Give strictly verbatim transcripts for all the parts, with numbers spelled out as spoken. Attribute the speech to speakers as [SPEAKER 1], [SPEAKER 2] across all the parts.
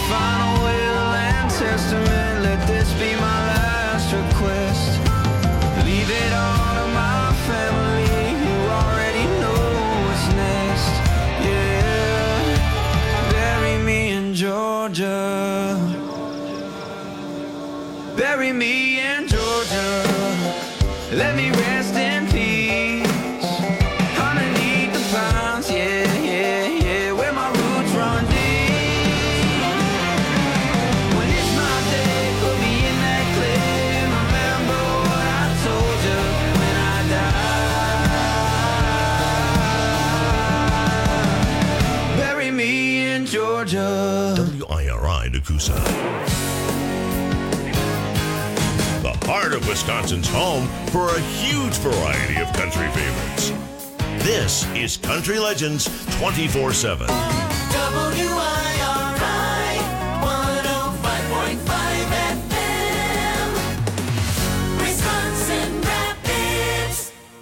[SPEAKER 1] final will and testament. Let this be my last request. Leave it all to my family, who already know what's next. Yeah, bury me in Georgia. Bury me in Georgia. Let me rest in peace underneath the pines. Yeah, yeah, yeah, where my roots run deep. When it's my day, put me in that clay and remember what I told you when I die. Bury me in Georgia.
[SPEAKER 2] W I R I Nakusa. The heart of Wisconsin's home for a huge variety of country favorites. This is Country Legends twenty-four seven.
[SPEAKER 3] W I R I one oh five point five F M, Wisconsin Rapids.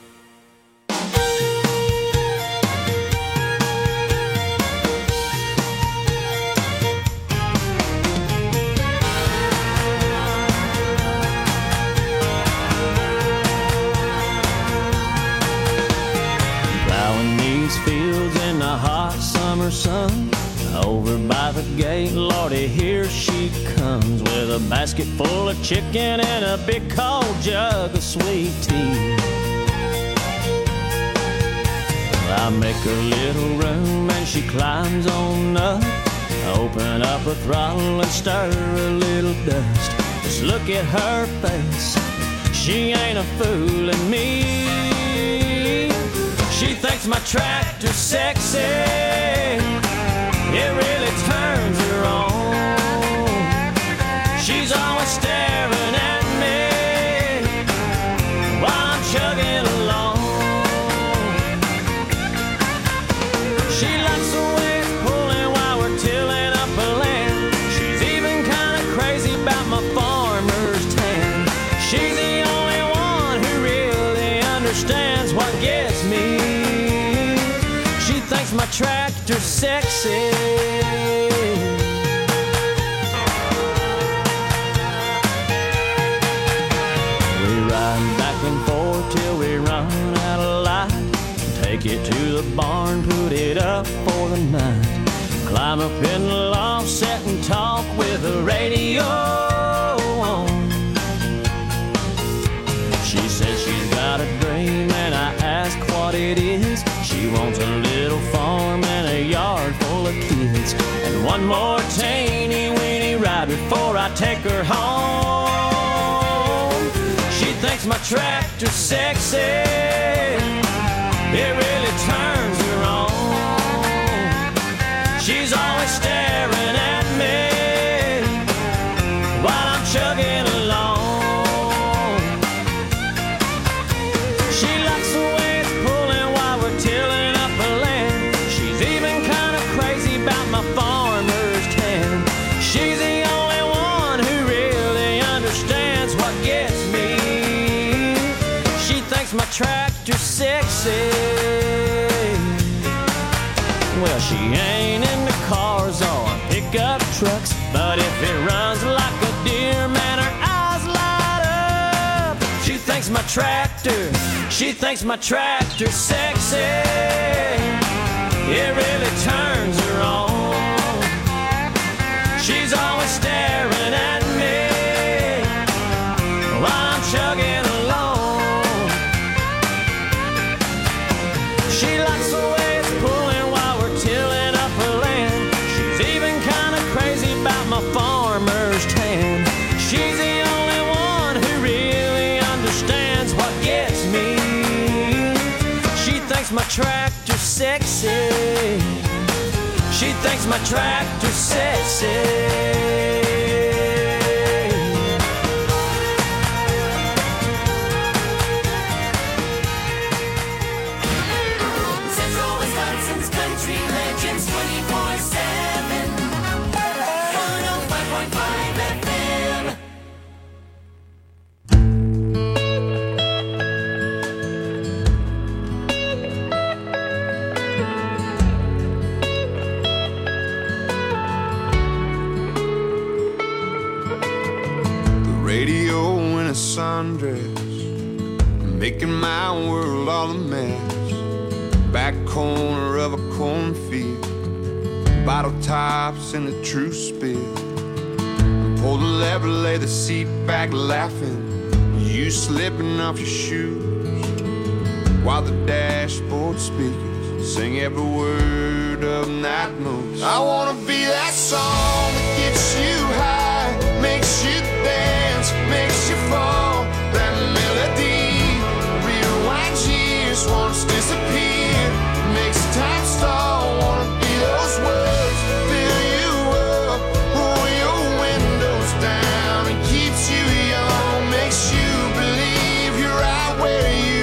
[SPEAKER 1] Plowing these fields in the hot summer sun. Over by the gate, Lordy, here she comes with a basket full of chicken and a big cold jug of sweet tea. I make her little room and she climbs on up. Open up her throttle and stir a little dust. Just look at her face, she ain't a fooling me. She thinks my tractor's sexy, it really turns her on. She's always staring at me while I'm chugging along. She likes the way it's pulling while we're tilling up a land. She's even kind of crazy about my farmer's tan. She's the only one who really understands what gets me. She thinks my tractor's sexy. We ride back and forth till we run out of light. Take it to the barn, put it up for the night. Climb up in the loft, sit and talk with the radio on. She says she's got a dream and I ask what it is. She wants a little farm and a yard full of kids, and one more teeny weeny ride before I take her home. She thinks my tractor's sexy, it really turns her on. She's always staring at me while I'm chugging along. She likes the way it's pulling while we're tilling up the land. She's even kind of crazy about my farmer's tan. She's the only one who really understands what gets me. She thinks my tractor's sexy. Well, she ain't into cars or pickup trucks, but if it runs like a deer, man, her eyes light up. She thinks my tractor, she thinks my tractor's sexy. It really turns her on. She's always staring at me while I'm chugging along. She likes the way it's pulling while we're tilling up her land. She's even kind of crazy about my farmer's tan. She's the only one who really understands what gets me. She thinks my tractor's sexy. She thinks my tractor's sexy.
[SPEAKER 3] Central Wisconsin's Country Legends twenty-four seven, one oh five point five F M.
[SPEAKER 4] sundress, making my world all a mess. Back corner of a cornfield, bottle tops in a true spill. Pull the lever, lay the seat back laughing, you slipping off your shoes, while the dashboard speakers sing every word of Night Moves. I wanna be that song that gets you high, makes you dance, makes you fall. That melody rewinds years, once disappeared, makes time stall. Wanna be those words, fill you up, roll your windows down, and keeps you young, makes you believe you're right where you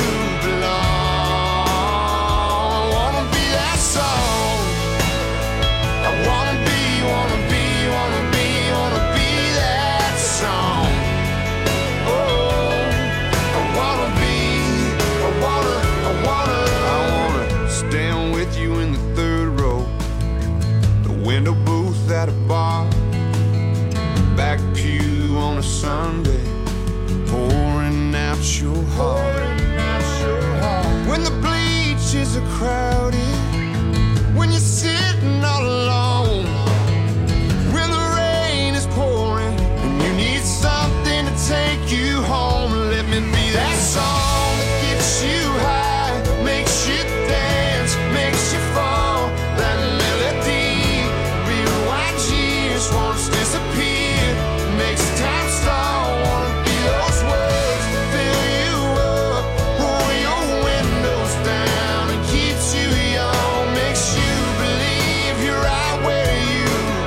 [SPEAKER 4] belong. I wanna be that song. I wanna be, wanna be, wanna be, wanna be that song. Oh, I wanna be, I wanna, I wanna, I wanna stand with you in the third row, the window booth at a bar, back pew on a Sunday, pouring out your heart. When the bleachers are crowded, when you're sitting all alone, when the rain is pouring and you need something to take you home, let me be that song that gets you high, makes you dance, makes you fall. That melody rewinds years, once disappeared, makes time stall. Wanna be those words, fill you up, roll your windows down, and keeps you young, makes you believe you're right where you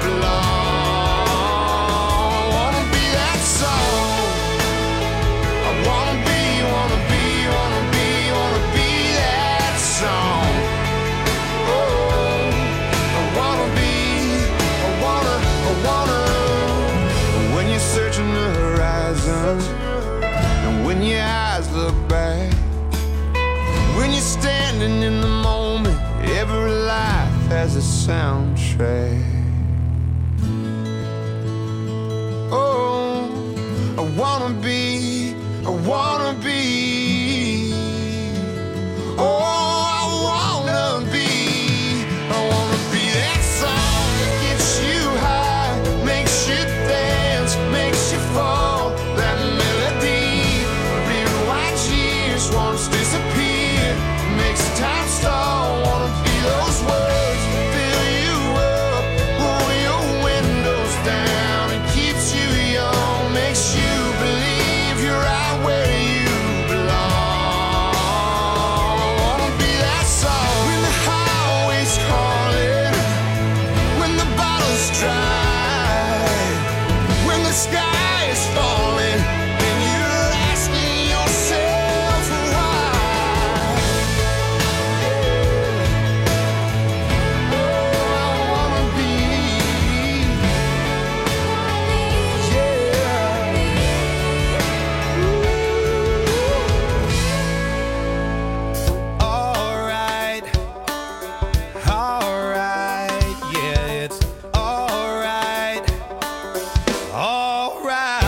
[SPEAKER 4] belong. I wanna be that song. I wanna be, wanna be, wanna be, wanna be that song. Oh, I wanna be, I wanna, I wanna. When you're searching the horizon, and when your eyes look back, when you're standing in the moment, every life has a soundtrack. Oh, I wanna be, I wanna be. Oh, I wanna be, I wanna be that song that gets you high, makes you dance, makes you fall. That melody rewinds years, once disappeared, makes time stall. Wanna be those words, fill you up, roll your windows down, and keeps you young, makes you believe you're right where you belong. I wanna be that song when the highway's calling, when the bottle's dry, when the sky is falling, and you're asking yourself why. Oh, I wanna be, yeah.
[SPEAKER 5] Alright, alright, yeah, it's alright, alright.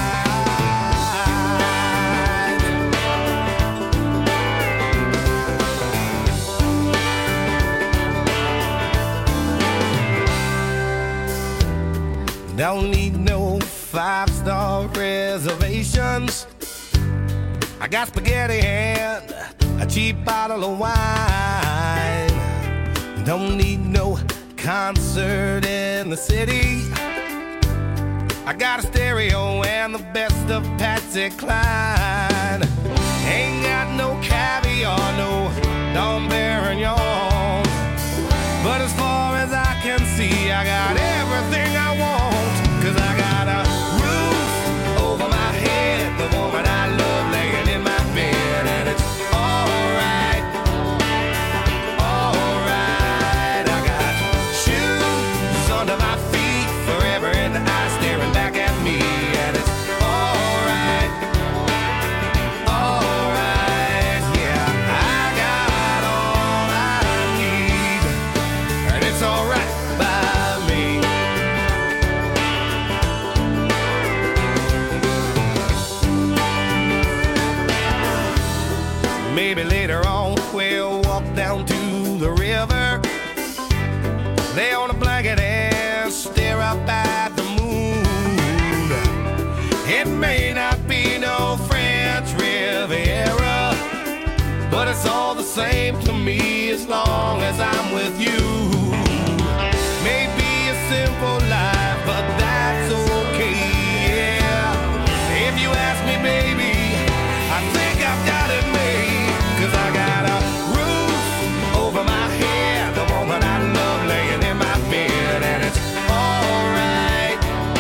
[SPEAKER 5] Don't need no five-star reservations. I got spaghetti and a cheap bottle of wine. Don't need no concert in the city. I got a stereo and the best of Patsy Cline. Ain't got no caviar, no Dom Perignon. But as far as I can see, I got everything I want. Cause I got a roof over my head, the woman I love laying in my bed, and it's alright, alright. I got shoes under my feet, forever in the eye staring back at me, and it's alright, alright. Yeah, I got all I need, and it's alright by me. same to me as long as I'm with you. Maybe a simple life, but that's okay, yeah. If you ask me, baby, I think I've got it made. 'Cause I got a roof over my head, the woman I love laying in my bed, and it's alright,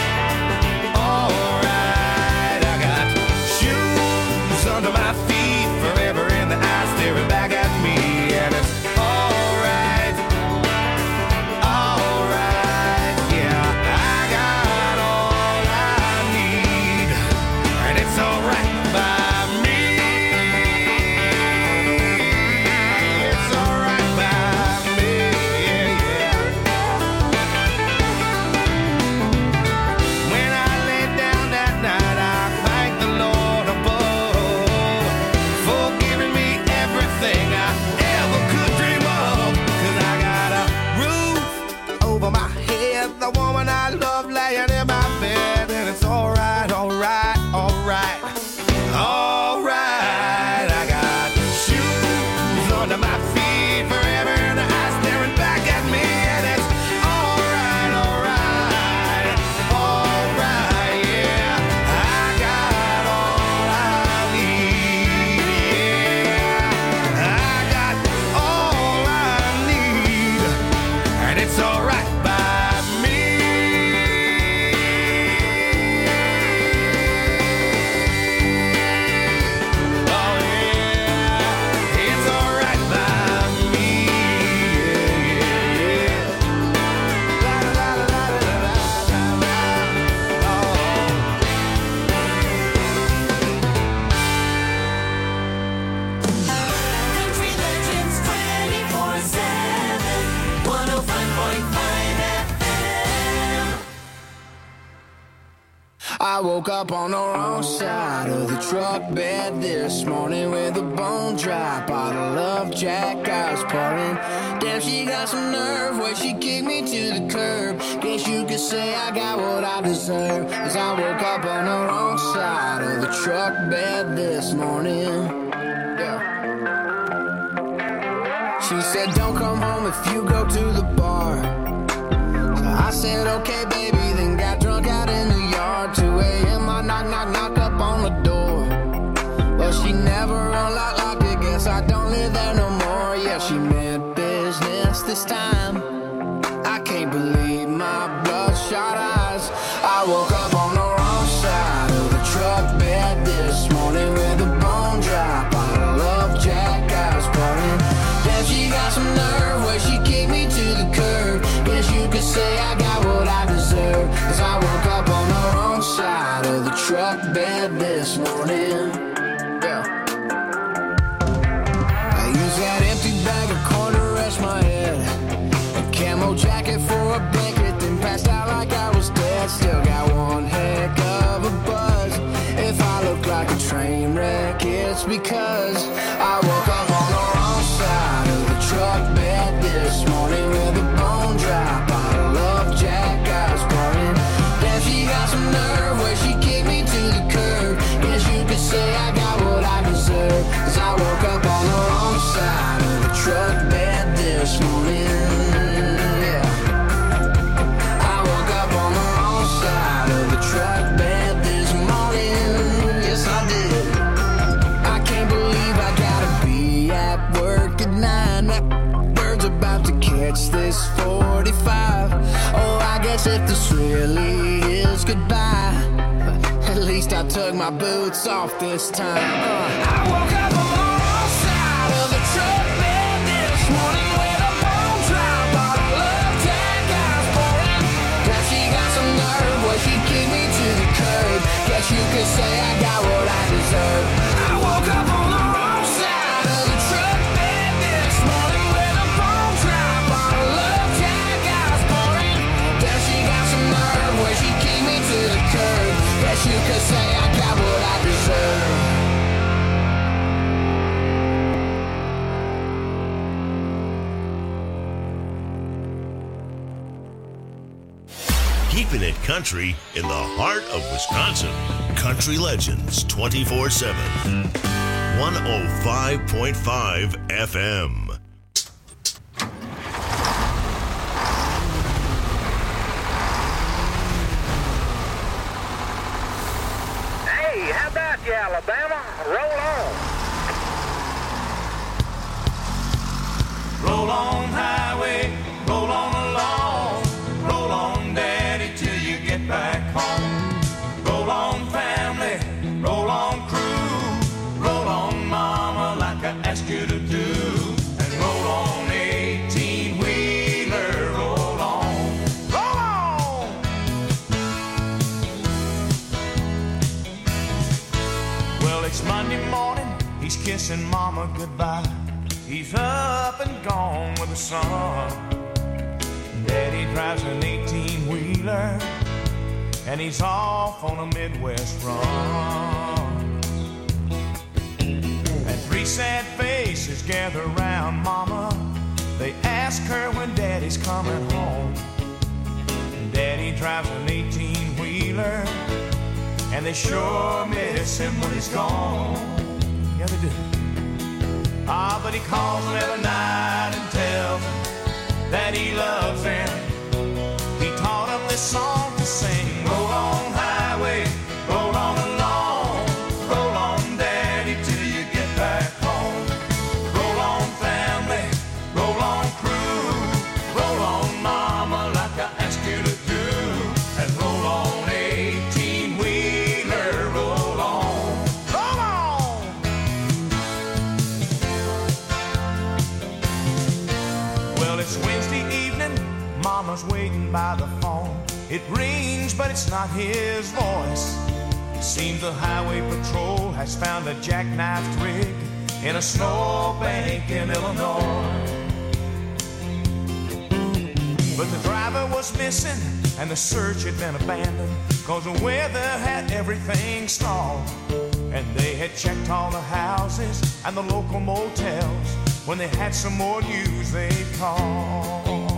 [SPEAKER 5] alright. I got shoes under my feet, forever in the eyes staring back at me, and it's alright, alright, yeah. I got all I need, and it's alright by me. It's alright by me, yeah, yeah. When I lay down that night, I thank the Lord above for giving me everything I ever could dream of. 'Cause I got a roof over my head, the woman I love laying in my bed, and it's alright, alright, alright, alright. I got shoes under my feet, forever in the eyes staring back at me, and it's alright, alright, alright, yeah. I got all I need, yeah. I got all I need, and it's alright by me. Oh yeah, it's alright by me, yeah, yeah, yeah. La la la la la la la la. Oh.
[SPEAKER 3] Country Legends twenty-four seven, one oh five point five F M.
[SPEAKER 4] I woke up on the wrong side of the truck bed this morning with a bone dry bottle of Jack I was pouring. Damn, she got some nerve where she kicked me to the curb. Guess you could say I got what I deserve. 'Cause I woke up on the wrong side of the truck bed this morning. Yeah. She said, don't come home if you go to the bar. So I said, okay, baby, then got drunk out in the yard. two a.m. I knock, knock, knock up on the door. Well, she never unlocked, locked it. Guess I don't live there no more. Yeah, she meant business this time. I can't believe my bloodshot eyes. I woke up on the wrong side of the truck bed this morning with a bone dry bottle of Jack I was pouring. Damn, she got some nerve where she kicked me to the curb. Guess you could say I got what I deserve. 'Cause I woke up on the wrong side of the truck bed this morning. Yeah. I used that empty bag of corn to rest my head, a camo jacket for a blanket, then passed out like I was dead. Still got one heck of a buzz. If I look like a train wreck, it's because I woke up on the wrong side of the truck bed this morning with a bone dry bottle of Jack I was pouring. Damn, she got some nerve where she kicked me to the curb. Guess you could say I got what I deserve. 'Cause I woke up on the wrong side of the truck bed this morning. Yeah. I woke up on the wrong side of the truck bed this morning. Yes, I did. I can't believe I gotta be at work at nine. That bird's about to catch this forty-five. Oh, I guess if this really is goodbye, at least I took my boots off this time. Uh, I woke up on the wrong side of the truck bed this morning with a bone dry bottle of Jack I was pouring. Now she got some nerve where she kicked me to the curb. Guess you could say I got what I deserve. I woke up on the wrong side of the truck bed this morning with a bone dry bottle of Jack I was pouring. Now she got some nerve where she kicked me to the curb. Guess you could say I got what I deserve.
[SPEAKER 2] Keeping it country in the heart of Wisconsin. Country Legends twenty-four seven. one oh five point five F M.
[SPEAKER 6] Hey, how about you, Alabama? Roll on.
[SPEAKER 1] Roll on, highway, roll on along. Roll on, daddy, till you get back home. Roll on, family, roll on, crew. Roll on, mama, like I asked you to do. And roll on, eighteen-wheeler, roll on. Roll on! Well, it's Monday morning, he's kissing mama goodbye. He's up and gone with the sun. Daddy drives an eighteen-wheeler, and he's off on a Midwest run. And three sad faces gather around mama. They ask her when daddy's coming home. Daddy drives an eighteen-wheeler, and they sure miss him when he's gone. Yeah, they do. Ah, but he calls them every night and tells them that he loves them. He taught them this song to sing. Roll on, highway, roll on along. Roll on, daddy, till you get back home. Roll on, family, roll on, crew. Roll on, mama, like I asked you to do. And roll on, eighteen-wheeler, roll on. Roll on! Well, it's Wednesday evening, mama's waiting by the phone. It rings, but it's not his voice. Seems the highway patrol has found a jackknifed rig in a snowbank in Illinois. But the driver was missing, and the search had been abandoned, cause the weather had everything stalled. And they had checked all the houses and the local motels. When they had some more news, they'd call.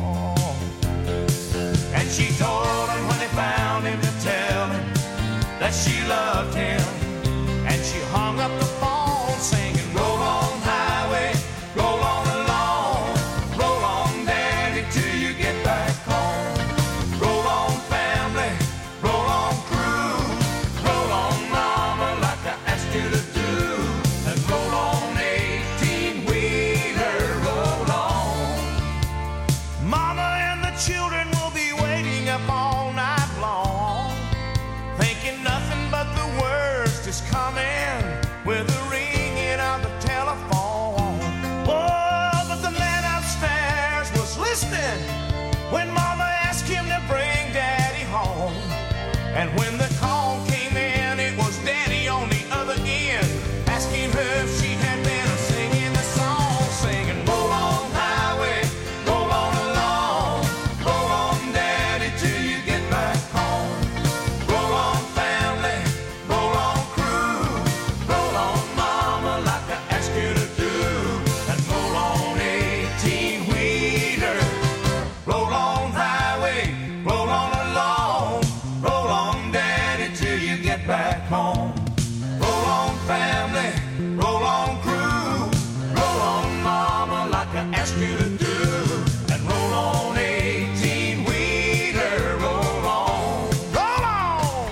[SPEAKER 1] And she told him when they found him to tell him that she loved him. And she hung up the phone singing, roll on, highway, roll on along. Roll on, daddy, till you get back home. Roll on, family, roll on, crew. Roll on, mama, like I asked you to do. And roll on, eighteen-wheeler, roll on. Mama and the children will be waiting up all night long, thinking nothing but the worst is coming with the ringing of the telephone. Oh, but the man upstairs was listening when mama asked him to bring daddy home. And when the call came in, it was daddy on the other end, asking her if she had been singing the song, singing, roll on, highway, roll on along. Roll on, daddy, till you get back home. Roll on, family, roll on, crew. Roll on, mama, like I asked you to do. And roll on, eighteen-wheeler. Roll on, highway, roll on along. Roll on, daddy, till you get back home. Roll on, family, roll on, crew. Roll on, mama, like I asked you to do. And roll on, eighteen-wheeler, roll on. Roll on!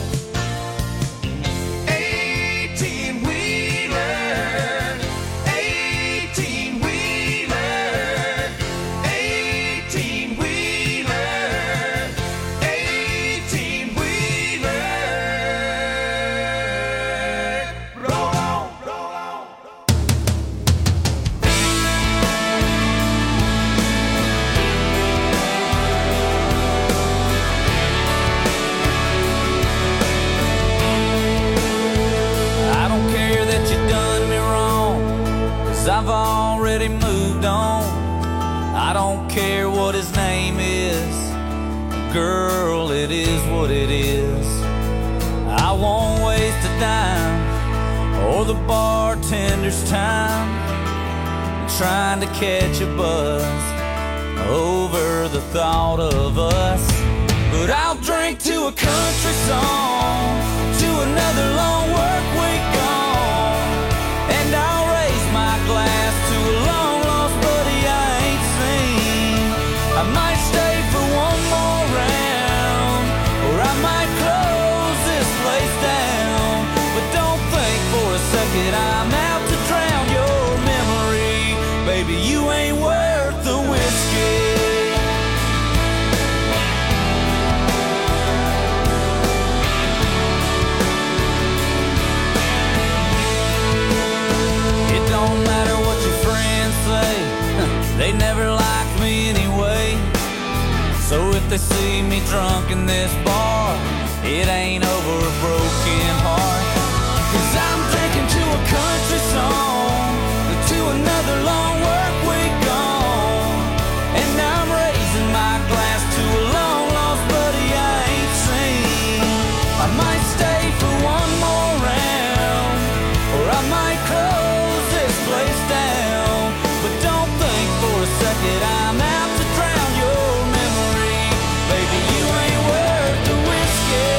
[SPEAKER 1] eighteen-wheeler, eighteen-wheeler, eighteen-wheeler, eighteen-wheeler. Roll on, roll on. I don't care that you done me wrong, cause I've already moved on. I don't care what his name is, girl, it is what it is. I won't waste a dime or the bartender's time trying to catch a buzz over the thought of us. But I'll drink to a country song, to another long work week gone,
[SPEAKER 7] they see me drunk in this bar, it ain't over a broken heart. Cause I'm drinking to a country song, to another long work week gone, and I'm raising my glass to a long lost buddy I ain't seen. I might stay for one more round, or I might close this place down, but don't think for a second I'm out to drown your memory. Baby, you ain't worth the whiskey.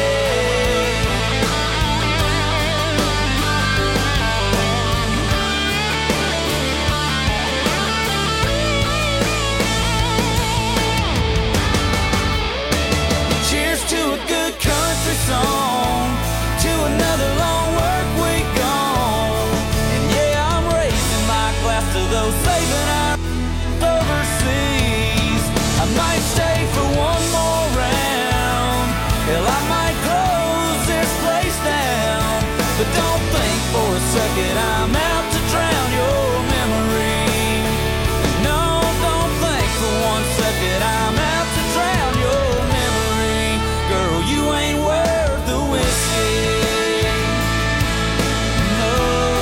[SPEAKER 7] Cheers to a good country song, to another long work week gone, and yeah, I'm raising my glass to those saving our overseas. I might stay for one more round, hell, I might close this place down, but don't think for a second I'm out to drown your memory. No, don't think for one second I'm out to drown your memory. Girl, you ain't worth the whiskey. No.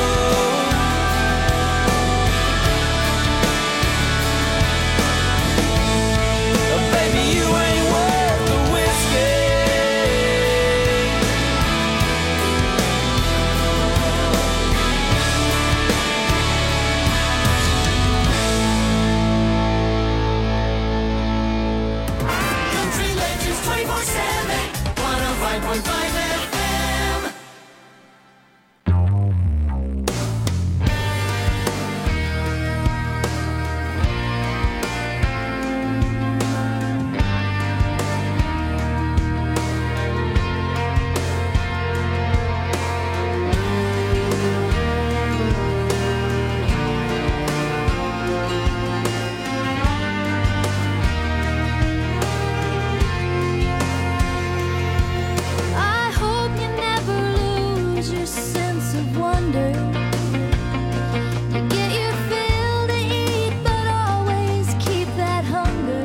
[SPEAKER 7] Baby, you ain't worth the whiskey.
[SPEAKER 3] Country Legends twenty-four seven, one oh five point five F M.
[SPEAKER 8] I hope you never lose your sense of wonder. You get your fill to eat, but always keep that hunger.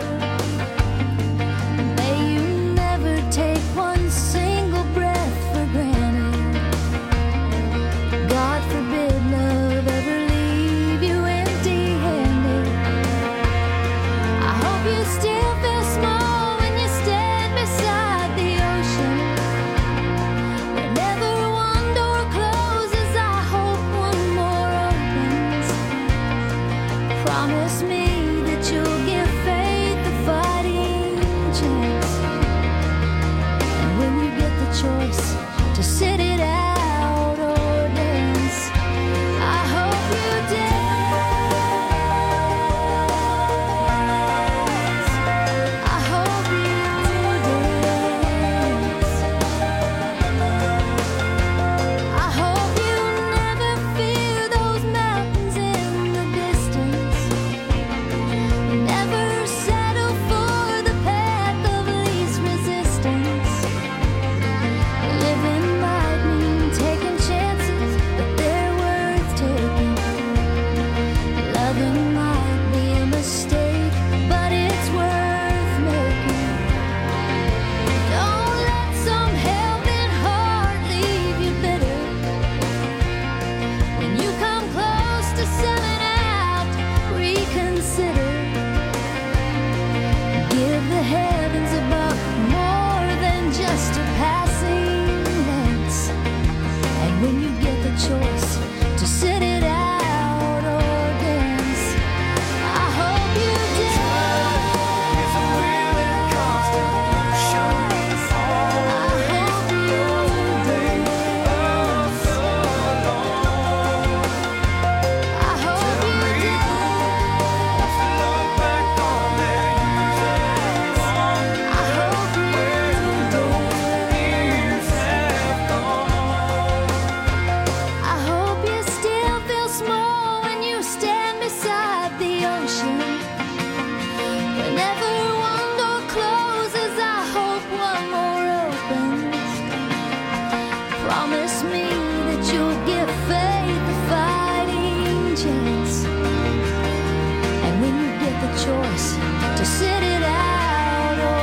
[SPEAKER 8] May you never take one single breath for granted. God forbid love ever leave you empty-handed. I hope you still feel small when you stand beside the ocean. Whenever one door closes, I hope one more opens. Promise me that you'll give faith a fighting chance. And when you get the choice to sit it out or dance, I hope you dance. I hope you dance. I hope you never fear those mountains in the distance. Never settle for the path of least resistance. Living might mean taking chances, but they're worth taking. Loving might be a mistake, but it's worth making. Don't let some helping heart leave you bitter. When you come close to selling out, reconsider. Give the heavens above more than just a passing glance. And when you get the choice to sit it out or dance, I hope you dance. I hope you dance. I hope you I hope you still feel small when you stand beside the ocean. Whenever one door closes, I hope one more opens. Promise me that you'll give faith a fighting chance. And when you get the choice to sit it out or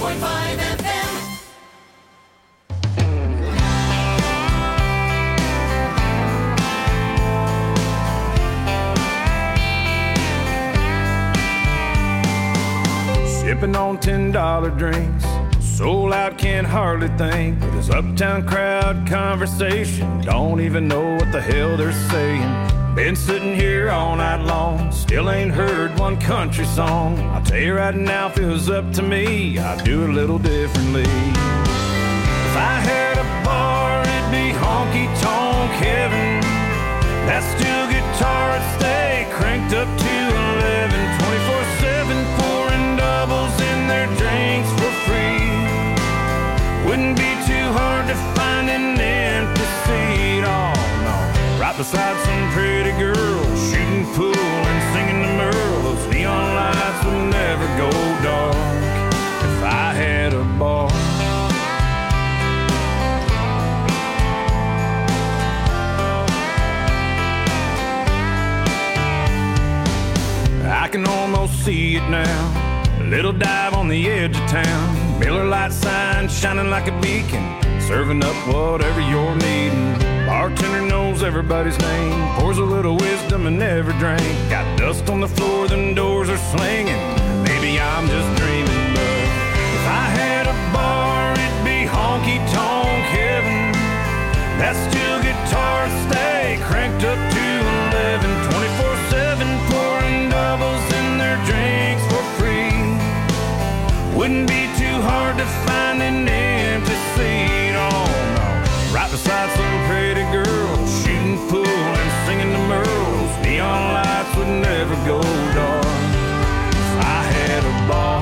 [SPEAKER 3] point five F M.
[SPEAKER 9] Sipping on ten dollar drinks, soul out, can't hardly think. With this uptown crowd conversation, don't even know what the hell they're saying. Been sitting here all night long, still ain't heard one country song. I'll tell you right now, if it was up to me, I'd do it a little differently. If I had a bar, it'd be honky-tonk heaven. That steel guitar would stay cranked up to eleven, twenty-four seven, pouring doubles in their drinks for free. Wouldn't be too hard to find an empty seat, oh no. Right beside some pretty girl, shooting pool and singing to Merle. Those neon lights would never go dark if I had a bar. I can almost see it now, a little dive on the edge of town. Miller Lite sign shining like a beacon, serving up whatever you're needing. Bartender knows everybody's name, pours a little wisdom in every drink. Got dust on the floor, them doors are slinging. Maybe I'm just dreaming, but if I had a bar, it'd be honky-tonk heaven. That steel guitar would stay cranked up to eleven, twenty-four seven, pouring doubles in their drinks for free. Wouldn't be too hard to find an empty seat, oh no. Right beside some pretty girl, shooting pool and singing to Merle. Those neon lights would never go dark if I had a bar.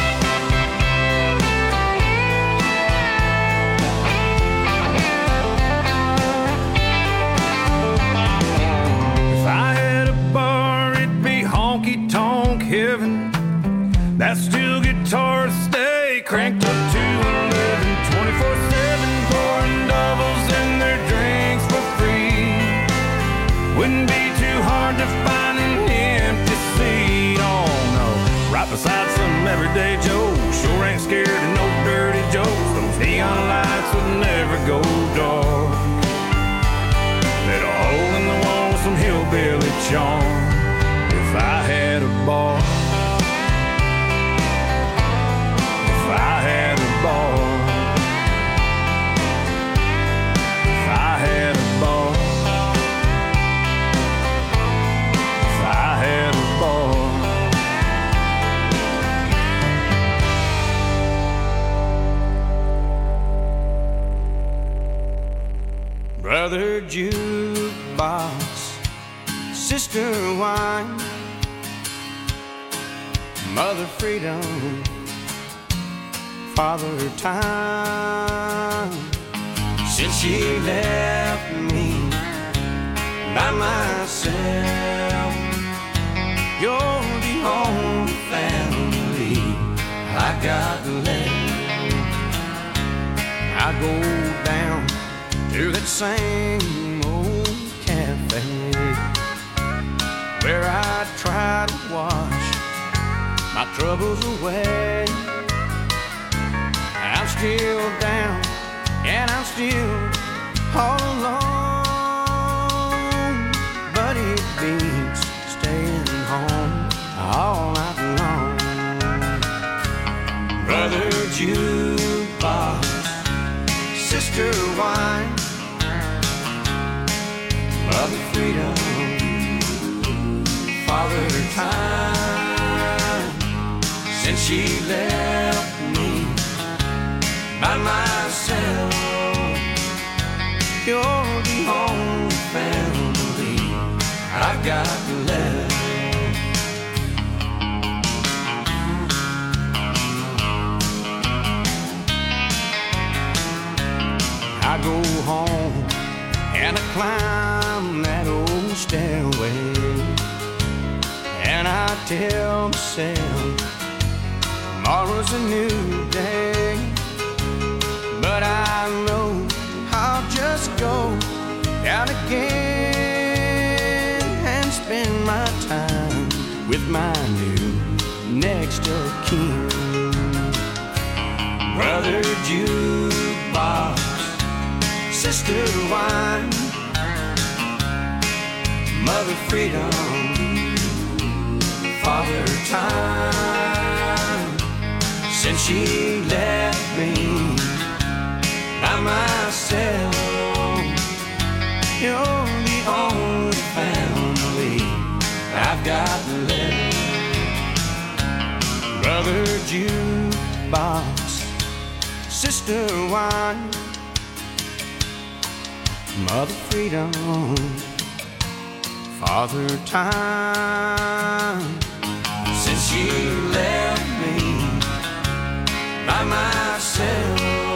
[SPEAKER 9] If I had a bar, it'd be honky-tonk heaven. That steel guitar would stay cranked up to eleven, twenty-four seven, pouring doubles in their drinks for free. Wouldn't be too hard to find an empty seat, oh no. Right beside some everyday Joe, sure ain't scared of no dirty jokes. Those neon lights would never go dark. Let a hole in the wall with some hillbilly charm if I had a bar. If I had a bar, if I had a bar, if I had a bar. Brother jukebox, sister wine, mother freedom, Father time. Since she left me by myself, you're the only family I got left. I go down to that same old cafe where I try to wash my troubles away. I'm still down and I'm still all alone, but it beats staying home all night long. Brother jukebox, sister wine, mother freedom, father time. Since she left me by myself, you're the only family I've got left. I go home and I climb that old stairway, and I tell myself tomorrow's a new day. But I know I'll just go down again and spend my time with my new next of kin.
[SPEAKER 7] Brother jukebox, sister wine, mother freedom, father time. Since she left me by myself, you're the only family I've got left. Brother jukebox, sister wine, mother freedom, father time. Since she left me by myself,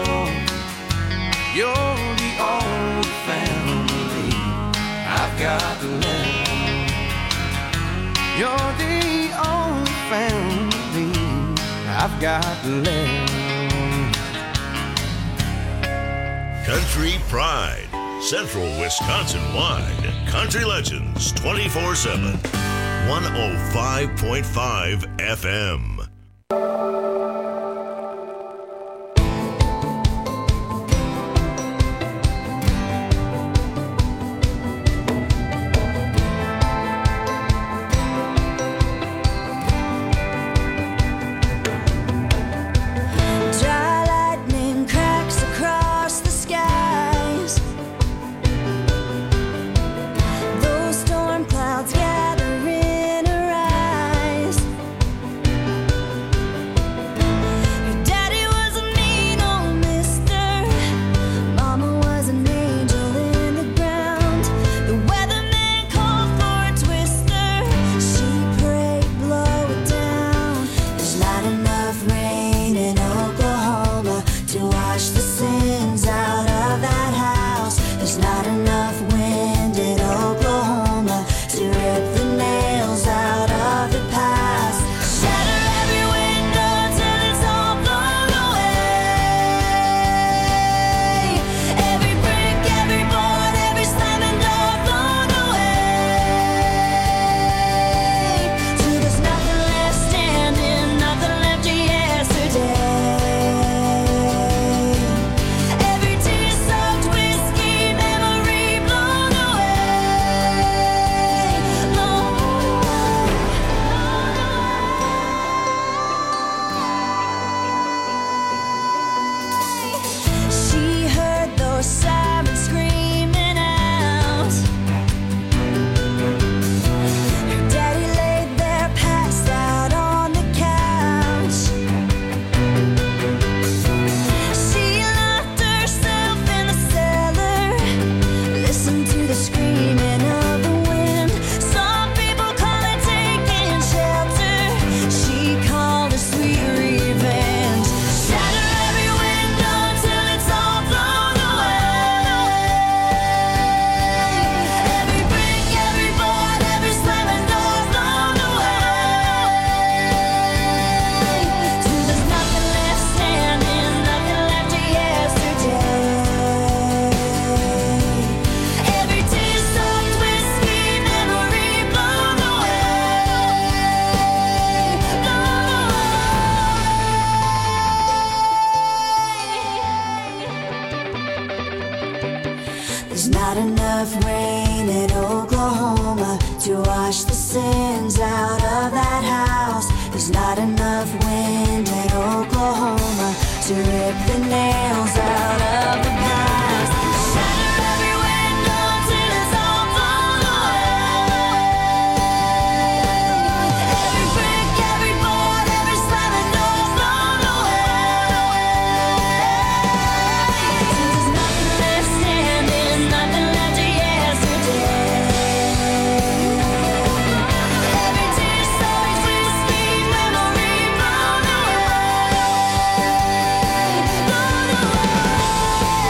[SPEAKER 7] you're the only family I've got left. You're the only family I've got left.
[SPEAKER 2] Country Pride, Central Wisconsin wide. Country Legends twenty-four seven. one oh five point five F M.
[SPEAKER 8] Dry lightning cracks across the skies. Those storm clouds gather in her eyes. Your daddy was a mean old mister. Mama was an angel in the ground. The weatherman called for a twister. She prayed, blow it down. There's not enough rain in Oklahoma to wash the sins out of that house. There's not enough wind in Oklahoma to rip the nails out of the past. Shatter every window till it's all blown away. Every brick, every board, every slamming door blown away. Till there's nothing left standing, nothing left of yesterday. Every tear-soaked whiskey memory blown away, blown away. She heard those sirens screaming out. Her daddy laid there passed out on the couch. She locked herself in the cellar, listened to the screaming of the wind. Some people call it taking shelter. She called it sweet revenge. Shatter every window till it's all blown away. Every brick, every board, every slamming door blown away. Till there's nothing left standing, nothing left of yesterday. Every tear-soaked whiskey memory blown away, blown away. There's not enough rain in Oklahoma to wash the sins out of that house. There's not enough wind in Oklahoma to rip the nails out of the past. Shatter every window till it's all blown away. Every brick, every board, every slamming door blown away. Till there's nothing left standing, nothing left of yesterday. Every tear-soaked whiskey memory blown away, blown away.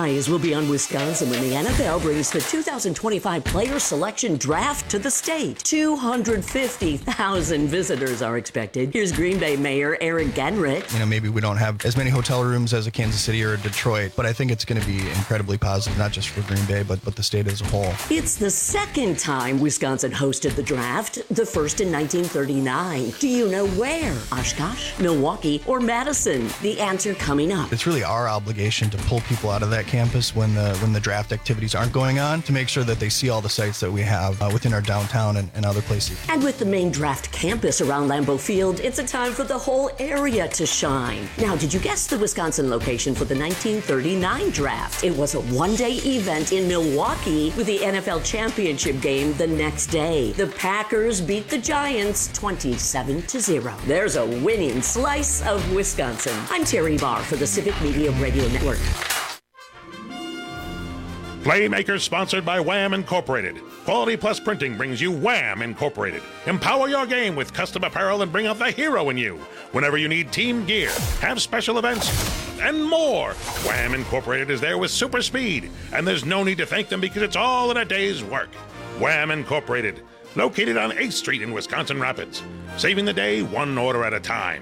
[SPEAKER 10] eyes will be on Wisconsin when the N F L brings the two thousand twenty-five Player Selection Draft to the state. two hundred fifty thousand visitors are expected. Here's Green Bay Mayor Eric Genrich.
[SPEAKER 11] You know, maybe we don't have as many hotel rooms as a Kansas City or a Detroit, but I think it's going to be incredibly positive, not just for Green Bay, but, but the state as a whole.
[SPEAKER 10] It's the second time Wisconsin hosted the draft, the first in nineteen thirty-nine. Do you know where? Oshkosh, Milwaukee, or Madison? The answer coming up.
[SPEAKER 11] It's really our obligation to pull people out of that campus when the when the draft activities aren't going on, to make sure that they see all the sites that we have uh, within our downtown and, and other places.
[SPEAKER 10] And with the main draft campus around Lambeau Field, it's a time for the whole area to shine. Now, did you guess the Wisconsin location for the nineteen thirty-nine draft? It was a one-day event in Milwaukee with the N F L championship game the next day. The Packers beat the Giants twenty-seven to zero. There's a winning slice of Wisconsin. I'm Terry Barr for the Civic Media Radio Network.
[SPEAKER 12] Playmakers sponsored by Wham Incorporated. Quality Plus Printing brings you Wham Incorporated. Empower your game with custom apparel and bring out the hero in you. Whenever you need team gear, have special events, and more, Wham Incorporated is there with super speed. And there's no need to thank them because it's all in a day's work. Wham Incorporated, located on eighth Street in Wisconsin Rapids. Saving the day one order at a time.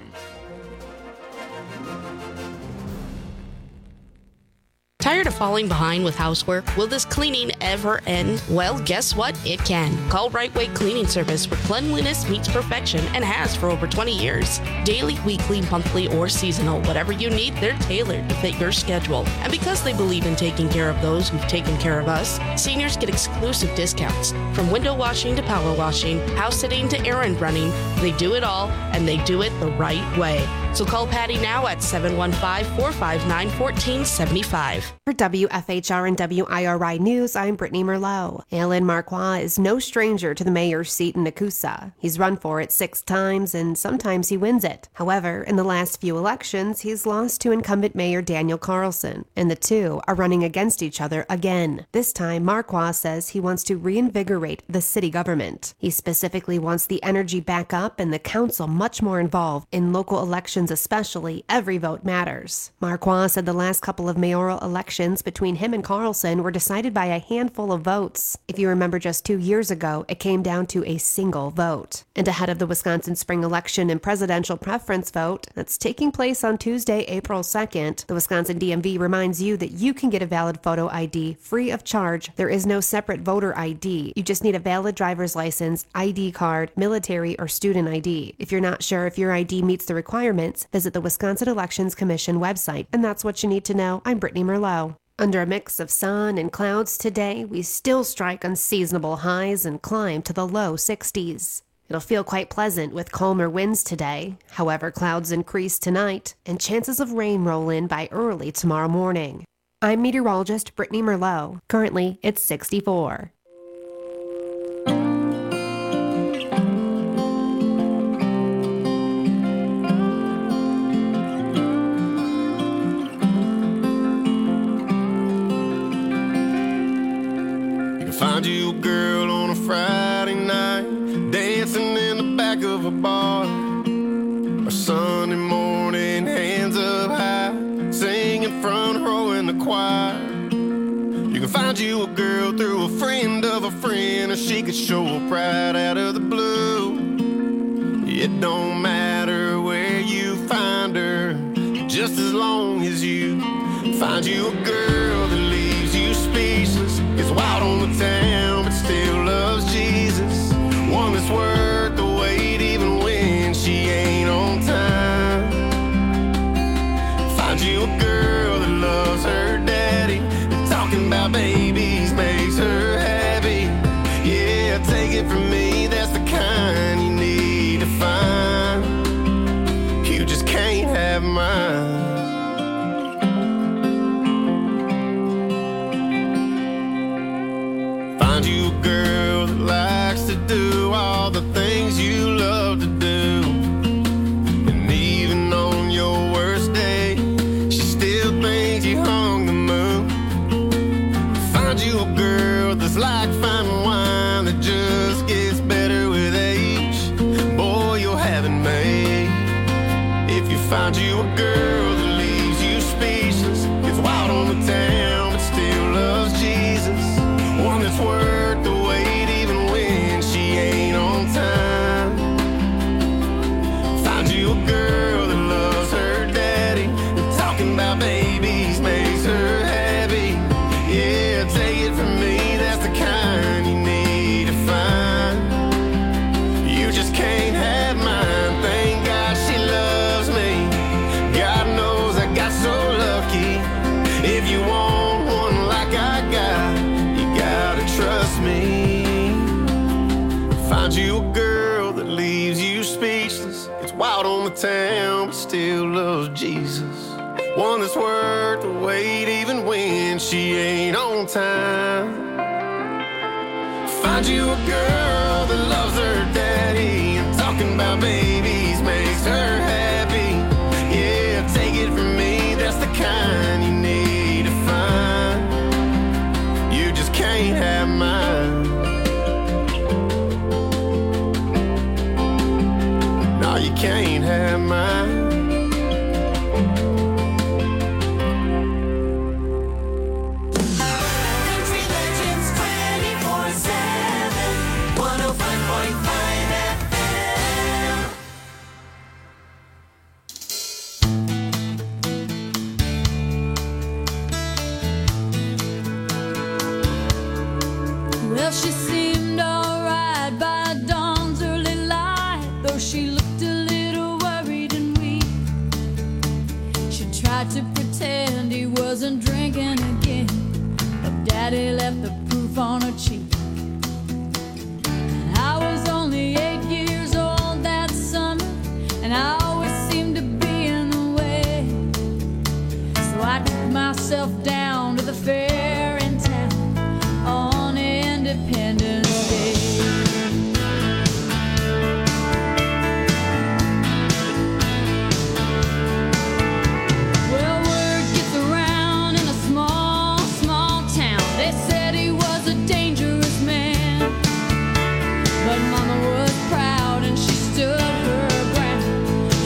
[SPEAKER 13] Tired of falling behind with housework? Will this cleaning ever end? Well, guess what? It can. Call Right Way Cleaning Service, where cleanliness meets perfection and has for over twenty years. Daily, weekly, monthly, or seasonal, whatever you need, they're tailored to fit your schedule. And because they believe in taking care of those who've taken care of us, seniors get exclusive discounts. From window washing to power washing, house sitting to errand running, they do it all, and they do it the right way. So call Patty now at seven one five, four five nine, one four seven five.
[SPEAKER 14] For W F H R and W I R I News, I'm Brittany Merlot. Alan Marquardt is no stranger to the mayor's seat in Nakusa. He's run for it six times, and sometimes he wins it. However, in the last few elections, he's lost to incumbent Mayor Daniel Carlson, and the two are running against each other again. This time, Marquardt says he wants to reinvigorate the city government. He specifically wants the energy back up and the council much more involved in local elections, especially. Every vote matters. Marquardt said the last couple of mayoral elections between him and Carlson were decided by a handful of votes. If you remember, just two years ago, it came down to a single vote. And ahead of the Wisconsin spring election and presidential preference vote that's taking place on Tuesday, April second, the Wisconsin D M V reminds you that you can get a valid photo I D free of charge. There is no separate voter I D. You just need a valid driver's license, I D card, military, or student I D. If you're not sure if your I D meets the requirements, visit the Wisconsin Elections Commission website. And that's what you need to know. I'm Brittany Merlot. Under a mix of sun and clouds today, we still strike unseasonable highs and climb to the low sixties. It'll feel quite pleasant with calmer winds today. However, clouds increase tonight, and chances of rain roll in by early tomorrow morning. I'm meteorologist Brittany Merlot. Currently, it's sixty-four.
[SPEAKER 4] Find you a girl on a Friday night, dancing in the back of a bar, or Sunday morning, hands up high, singing front row in the choir. You can find you a girl through a friend of a friend, or she could show up right out of the blue. It don't matter where you find her, just as long as you find you a girl that leaves you speechless, gets wild on the town but still loves Jesus, one that's worth the wait even when she ain't on time. Find you a girl that loves her daddy, and talking about babies makes her happy. Yeah, take it from me, that's the kind you need to find. You just can't have mine. Find you a girl that likes to do all the things you love to do, and even on your worst day, she still thinks you hung the moon. Find you a girl that's like fine wine that just gets better with age. Boy, you'll have it made. If you find you a girl that leaves you speechless, gets wild on the town but wild on the town, but still loves Jesus. One that's worth the wait even when she ain't on time. Find you a girl that loves her daddy, and talking about babies makes her happy. Yeah, take it from me, that's the kind you need to find. You just can't have mine. No, you can't have mine.
[SPEAKER 8] Well, she seemed alright by dawn's early light, though she looked a little worried and weak. She tried to pretend he wasn't drinking again, but Daddy left the proof on her cheek. And I was only eight years old that summer, and I always seemed to be in the way. So I took myself down to the fair in town on Independence Day. Well, word gets around in a small, small town. They said he was a dangerous man, but Mama was proud and she stood her ground.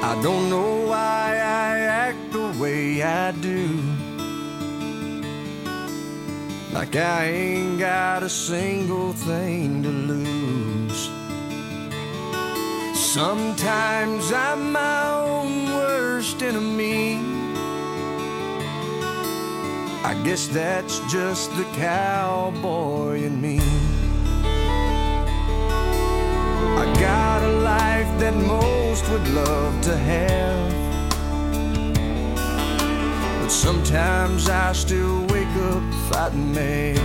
[SPEAKER 15] I don't know why I act the way I do, like I ain't got a single thing to lose. Sometimes I'm my own worst enemy. I guess that's just the cowboy in me. I got a life that most would love to have, but sometimes I still wake up fighting mad.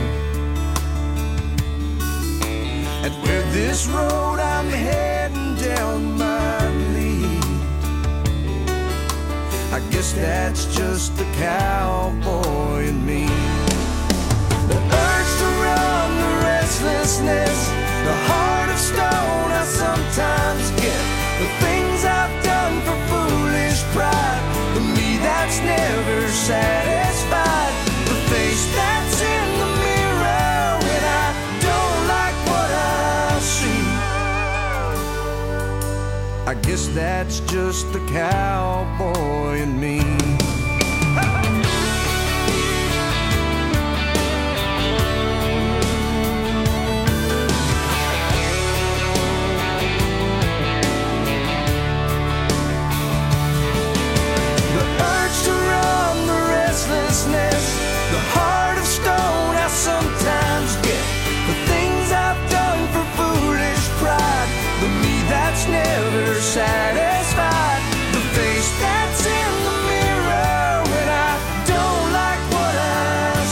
[SPEAKER 15] And where this road I'm heading down might lead, I guess that's just the cowboy in me. The urge to run, the restlessness, the heart of stone I sometimes get, the things I've done for foolish pride, the me that's never satisfied, the face that's in the mirror when I don't like what I see. I guess that's just the cowboy in me. The heart of stone I sometimes get, the things I've done for foolish pride, the me that's never satisfied, the face that's in the mirror when I don't like what I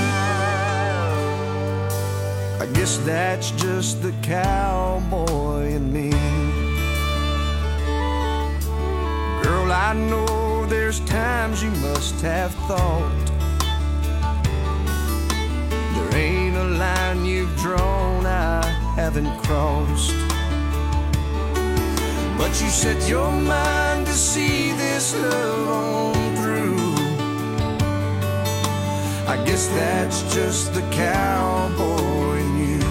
[SPEAKER 15] see. I guess that's just the cowboy in me. Girl, I know there's times you must have thought there ain't a line you've drawn I haven't crossed, but you set your mind to see this love on through. I guess that's just the cowboy in you.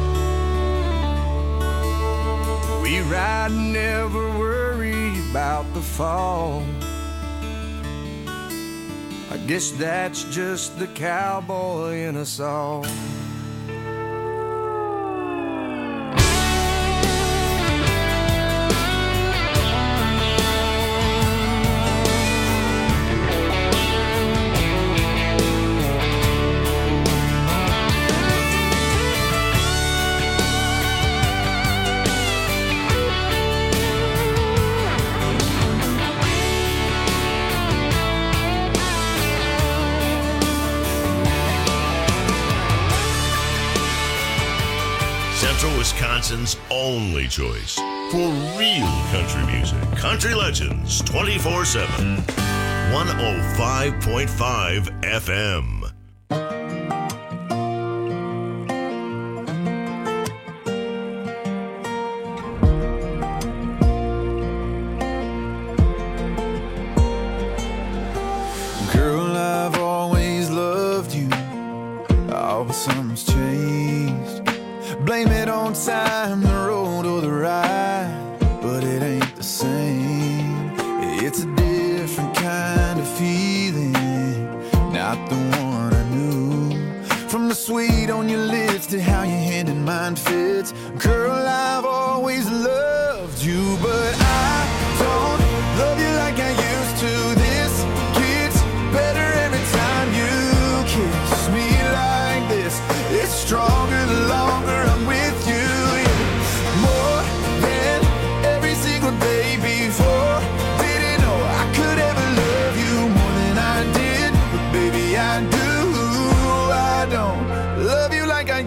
[SPEAKER 15] We ride, never worry about the fall. I guess that's just the cowboy in us all.
[SPEAKER 2] Wisconsin's only choice for real country music. Country Legends twenty-four seven. one oh five point five F M.
[SPEAKER 16] Girl, I've always loved you. Oh, but something's changed. Blame it on time, the road or the ride, but it ain't the same. It's a different kind of feeling, not the one I knew. From the sweet on your lips to how your hand in mine fits. Girl, I've always loved you, but I don't love you like I used to. This gets better every time you kiss me like this. It's stronger the longer I'm with you. Yeah. More than every single day before. Didn't know I could ever love you more than I did, but baby I do. I don't love you like I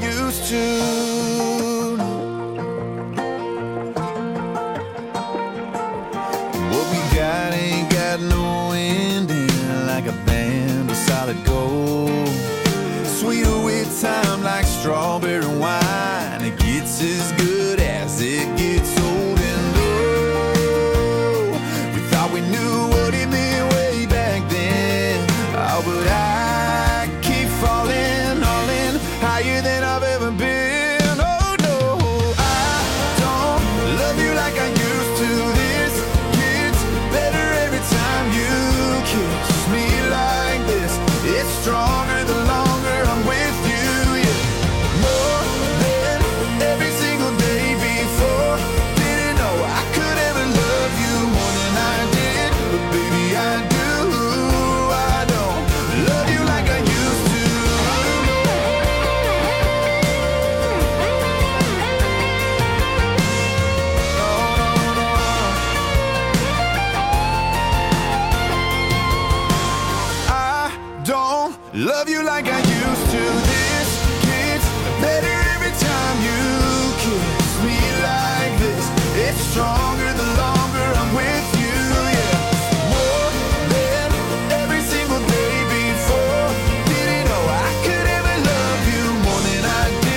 [SPEAKER 16] love you like I used to.